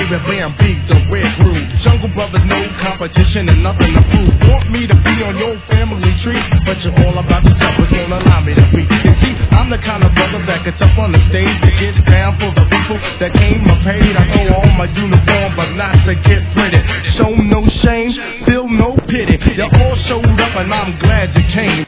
baby, bam, beat the red groove. Jungle Brothers, no competition and nothing to prove. Want me to be on your family tree, but you're all about the toughness, won't allow me to be. You see, I'm the kind of brother that gets up on the stage to get down for the people that came or paid. I throw on my uniform, but not to get pretty. Show no shame, feel no pity. You all showed up and I'm glad you came.